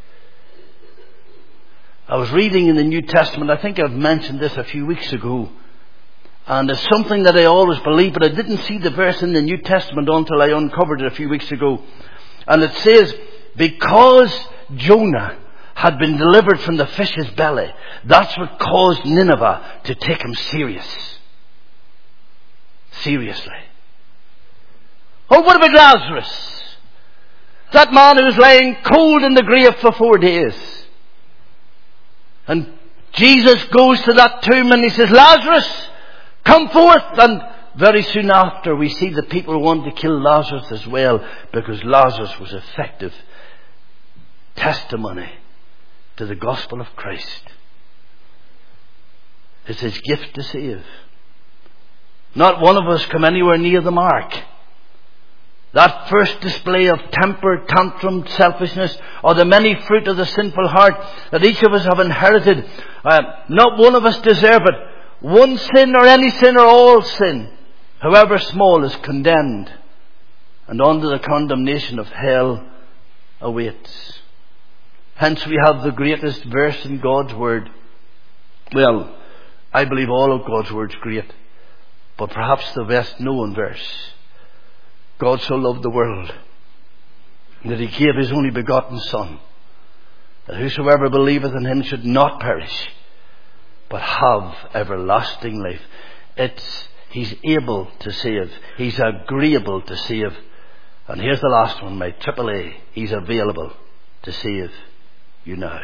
I was reading in the New Testament, I think I've mentioned this a few weeks ago, and it's something that I always believed, but I didn't see the verse in the New Testament until I uncovered it a few weeks ago. And it says, because Jonah had been delivered from the fish's belly, that's what caused Nineveh to take him seriously. Oh, what about Lazarus? That man who was lying cold in the grave for 4 days. And Jesus goes to that tomb and he says, Lazarus, come forth. And very soon after, we see the people want to kill Lazarus as well, because Lazarus was effective testimony to the gospel of Christ. It's his gift to save. Not one of us come anywhere near the mark. That first display of temper, tantrum, selfishness, or the many fruit of the sinful heart that each of us have inherited, not one of us deserve it. One sin or any sin or all sin, however small, is condemned, and under the condemnation of hell awaits. Hence we have the greatest verse in God's Word. Well, I believe all of God's Word's great, but perhaps the best known verse. God so loved the world that he gave his only begotten Son, that whosoever believeth in him should not perish, but have everlasting life. He's able to save. He's agreeable to save. And here's the last one, my AAA. He's available to save you now.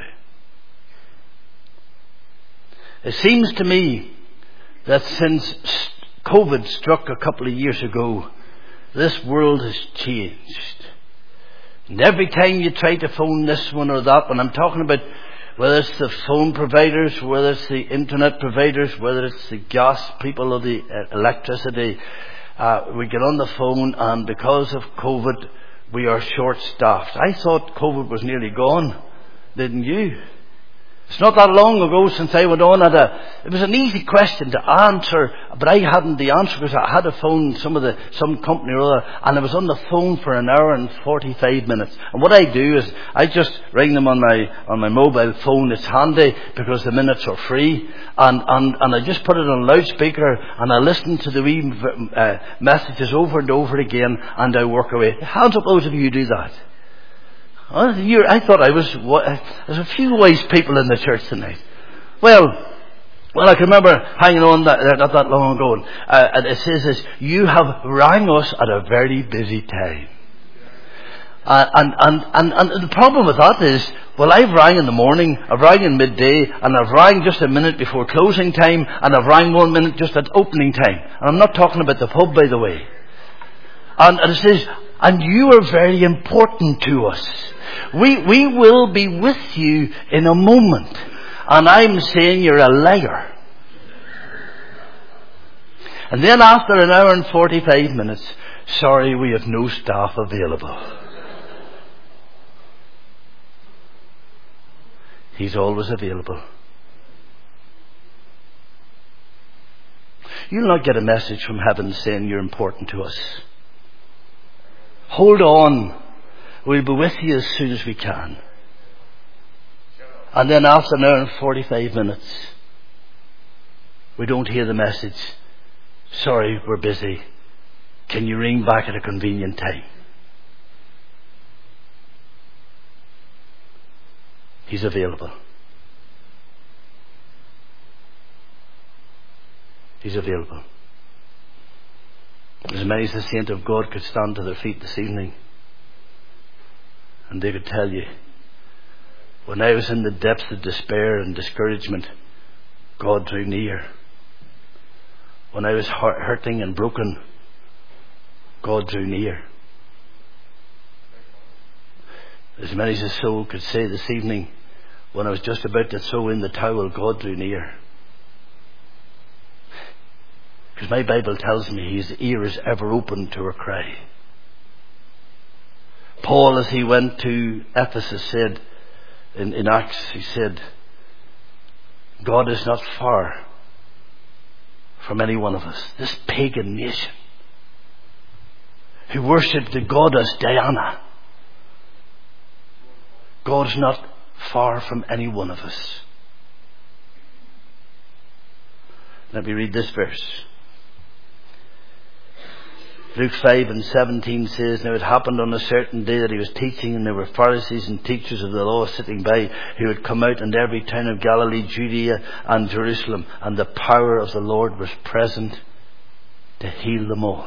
It seems to me that since COVID struck a couple of years ago, this world has changed. And every time you try to phone this one or that one, I'm talking about whether it's the phone providers, whether it's the internet providers, whether it's the gas people or the electricity, we get on the phone, and because of COVID, We are short-staffed. I thought COVID was nearly gone. Didn't you? It's not that long ago since I went on it was an easy question to answer, but I hadn't the answer because I had to phone some company or other, and I was on the phone for an hour and 45 minutes. And what I do is I just ring them on my mobile phone. It's handy because the minutes are free, and I just put it on loudspeaker and I listen to the wee messages over and over again, and I work away. Hands up those of you who do that. I thought there's a few wise people in the church tonight. Well, I can remember hanging on not that long ago. And it says this, you have rang us at a very busy time. And the problem with that is, well, I've rang in the morning, I've rang in midday, and I've rang just a minute before closing time, and I've rang 1 minute just at opening time. And I'm not talking about the pub, by the way. And it says, and you are very important to us. We will be with you in a moment. And I'm saying you're a liar. And then after an hour and 45 minutes, sorry, we have no staff available. He's always available. You'll not get a message from heaven saying you're important to us. Hold on. We'll be with you as soon as we can. And then after an hour and 45 minutes, we don't hear the message. Sorry, we're busy. Can you ring back at a convenient time? He's available. He's available. As many as the saints of God could stand to their feet this evening, and they could tell you, when I was in the depths of despair and discouragement, God drew near. When I was hurting and broken, God drew near. As many as the soul could say this evening, when I was just about to throw in the towel, God drew near. Because my Bible tells me his ear is ever open to our cry. Paul, as he went to Ephesus, said in Acts, he said, God is not far from any one of us. This pagan nation who worshipped the goddess Diana, God's not far from any one of us. Let me read this verse. Luke 5:17 says, now it happened on a certain day that he was teaching, and there were Pharisees and teachers of the law sitting by, who had come out in every town of Galilee, Judea and Jerusalem, and the power of the Lord was present to heal them all.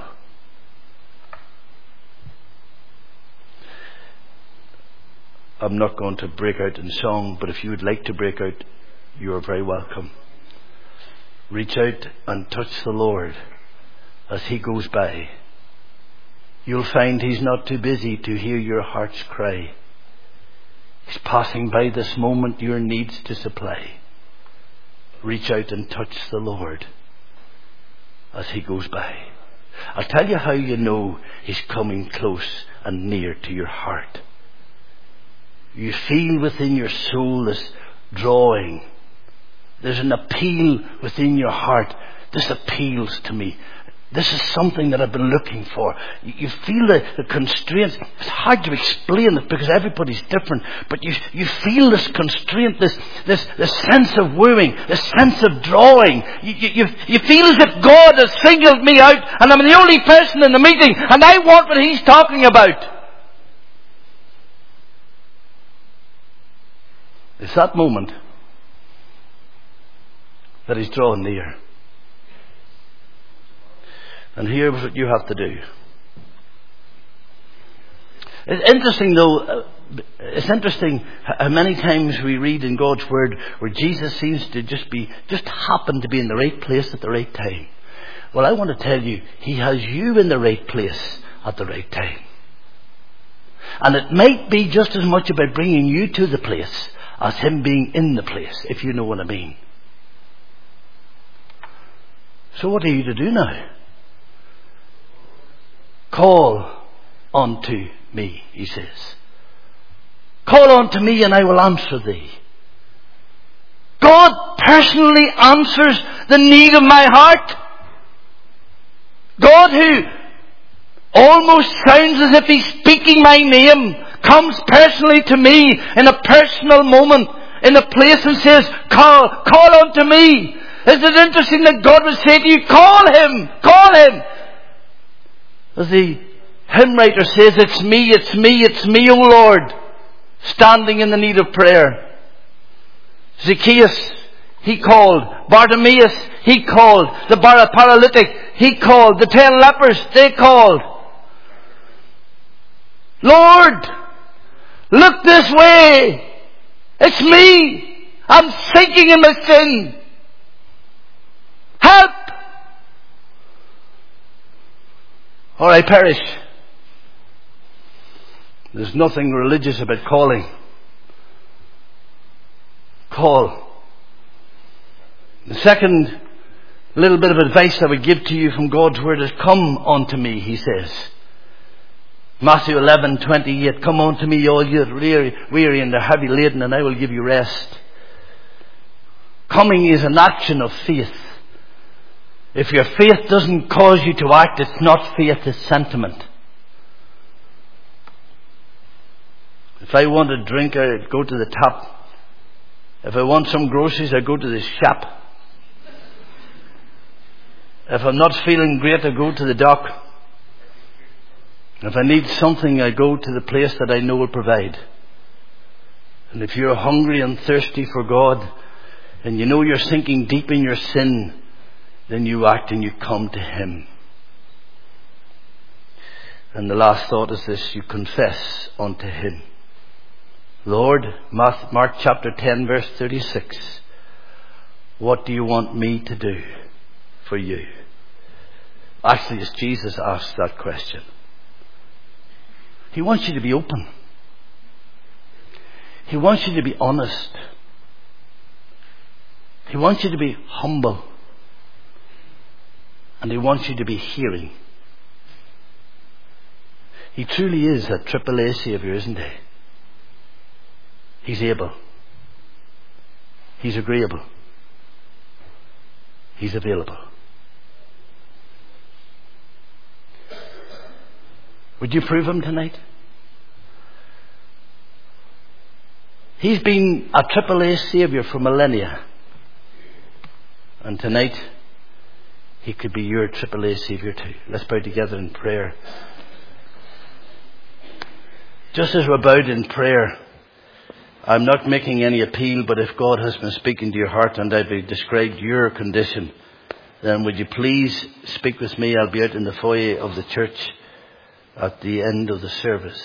I'm not going to break out in song, but if you would like to break out, you are very welcome. Reach out and touch the Lord as he goes by. You'll find he's not too busy to hear your heart's cry. He's passing by this moment your needs to supply. Reach out and touch the Lord as he goes by. I'll tell you how you know he's coming close and near to your heart. You feel within your soul this drawing. There's an appeal within your heart. This appeals to me. This is something that I've been looking for. You feel the constraints. It's hard to explain it because everybody's different. But you feel this constraint, this sense of wooing, this sense of drawing. You feel as if God has singled me out and I'm the only person in the meeting and I want what he's talking about. It's that moment that he's drawn near. And here's what you have to do. It's interesting though, it's interesting how many times we read in God's Word where Jesus seems to just happen to be in the right place at the right time. Well, I want to tell you, he has you in the right place at the right time. And it might be just as much about bringing you to the place as him being in the place, if you know what I mean. So what are you to do now? Call unto me, he says. Call unto me and I will answer thee. God personally answers the need of my heart. God, who almost sounds as if he's speaking my name, comes personally to me in a personal moment, in a place, and says, call unto me. Isn't it interesting that God would say to you, call him, call him. As the hymn writer says, it's me, O Lord, standing in the need of prayer. Zacchaeus, he called. Bartimaeus, he called. The paralytic, he called. The 10 lepers, they called. Lord, look this way. It's me. I'm sinking in my sin. Help! Or I perish. There's nothing religious about calling. Call. The second little bit of advice I would give to you from God's word is, come unto me, he says. Matthew 11:28, come unto me, all you that are weary and are heavy laden, and I will give you rest. Coming is an action of faith. If your faith doesn't cause you to act, it's not faith, it's sentiment. If I want a drink, I go to the tap. If I want some groceries, I go to the shop. If I'm not feeling great, I go to the dock. If I need something, I go to the place that I know will provide. And if you're hungry and thirsty for God, and you know you're sinking deep in your sin, then you act and you come to him. And the last thought is this: you confess unto him. Lord, Mark chapter 10 verse 36, what do you want me to do for you? Actually, it's Jesus asked that question. He wants you to be open. He wants you to be honest. He wants you to be humble. And he wants you to be hearing. He truly is a AAA Saviour, isn't he? He's able. He's agreeable. He's available. Would you prove him tonight? He's been a AAA Saviour for millennia. And tonight, he could be your AAA Saviour too. Let's bow together in prayer. Just as we're bowed in prayer, I'm not making any appeal, but if God has been speaking to your heart and I've described your condition, then would you please speak with me? I'll be out in the foyer of the church at the end of the service.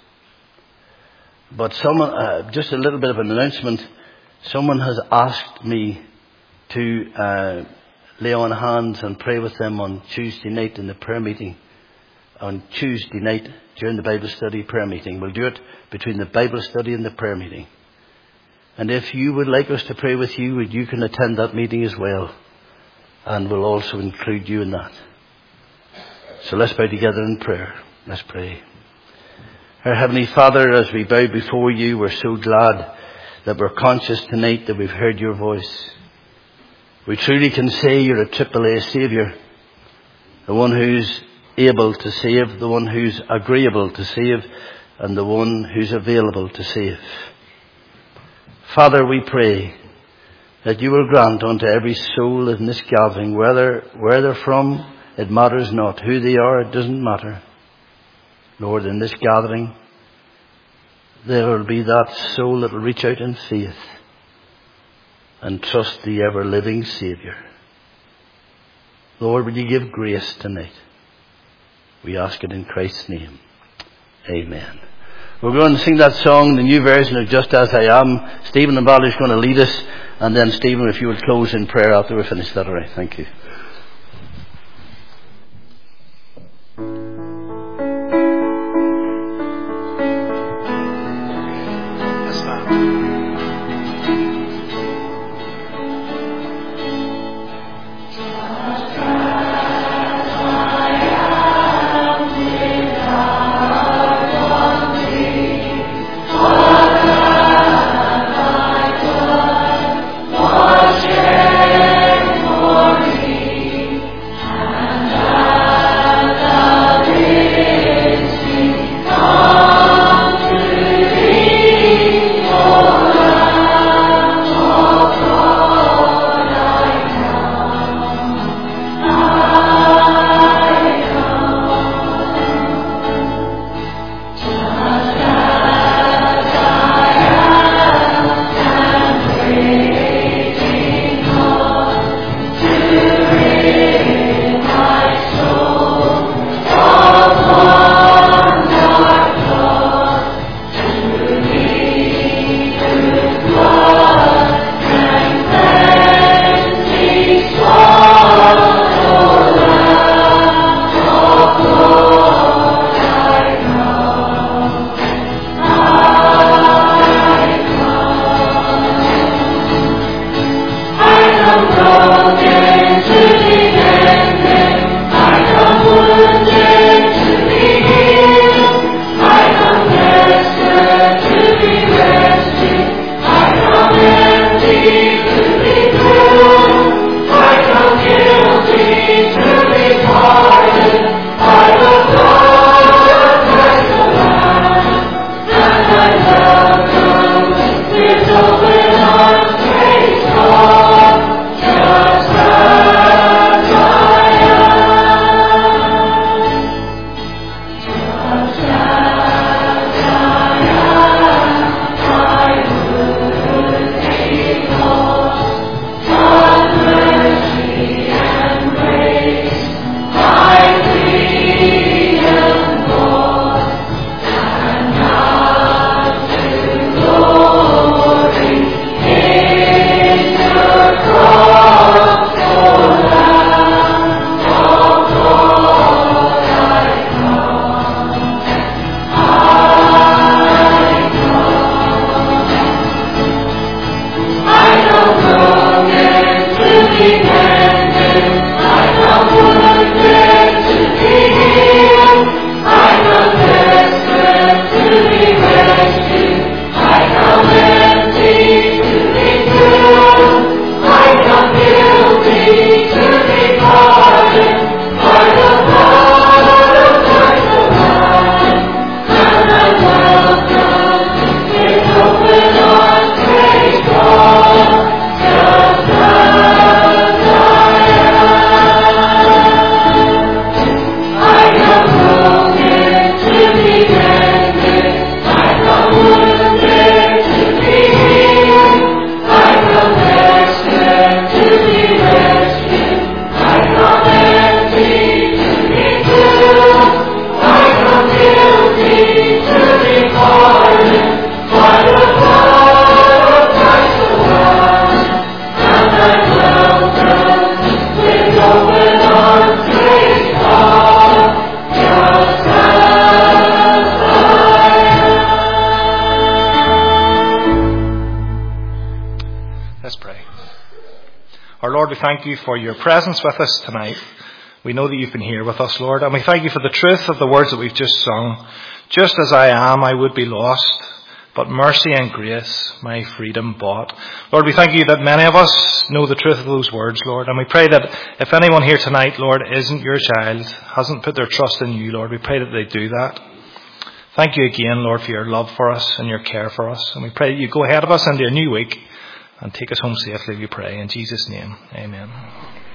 But someone, just a little bit of an announcement. Someone has asked me to lay on hands and pray with them on Tuesday night in the prayer meeting. On Tuesday night during the Bible study prayer meeting. We'll do it between the Bible study and the prayer meeting. And if you would like us to pray with you, you can attend that meeting as well. And we'll also include you in that. So let's bow together in prayer. Let's pray. Our Heavenly Father, as we bow before you, we're so glad that we're conscious tonight that we've heard your voice. We truly can say you're a AAA Saviour. The one who's able to save, the one who's agreeable to save, and the one who's available to save. Father, we pray that you will grant unto every soul in this gathering, where they're from, it matters not. Who they are, it doesn't matter. Lord, in this gathering, there will be that soul that will reach out in faith and trust the ever-living Saviour. Lord, will you give grace tonight? We ask it in Christ's name. Amen. We're going to sing that song, the new version of Just As I Am. Stephen and Valerie is going to lead us. And then, Stephen, if you would close in prayer after we finish that, all right? Thank you. I am without Our Lord, we thank you for your presence with us tonight. We know that you've been here with us, Lord, and we thank you for the truth of the words that we've just sung. Just as I am, I would be lost, but mercy and grace my freedom bought. Lord, we thank you that many of us know the truth of those words, Lord, and we pray that if anyone here tonight, Lord, isn't your child, hasn't put their trust in you, Lord, we pray that they do that. Thank you again, Lord, for your love for us and your care for us, and we pray that you go ahead of us into a new week and take us home safely, we pray. In Jesus' name, amen.